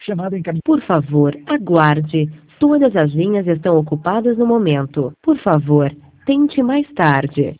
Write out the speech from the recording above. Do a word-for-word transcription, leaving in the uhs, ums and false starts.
Chamada encaminhada. Por favor, aguarde. Todas as linhas estão ocupadas no momento. Por favor, tente mais tarde.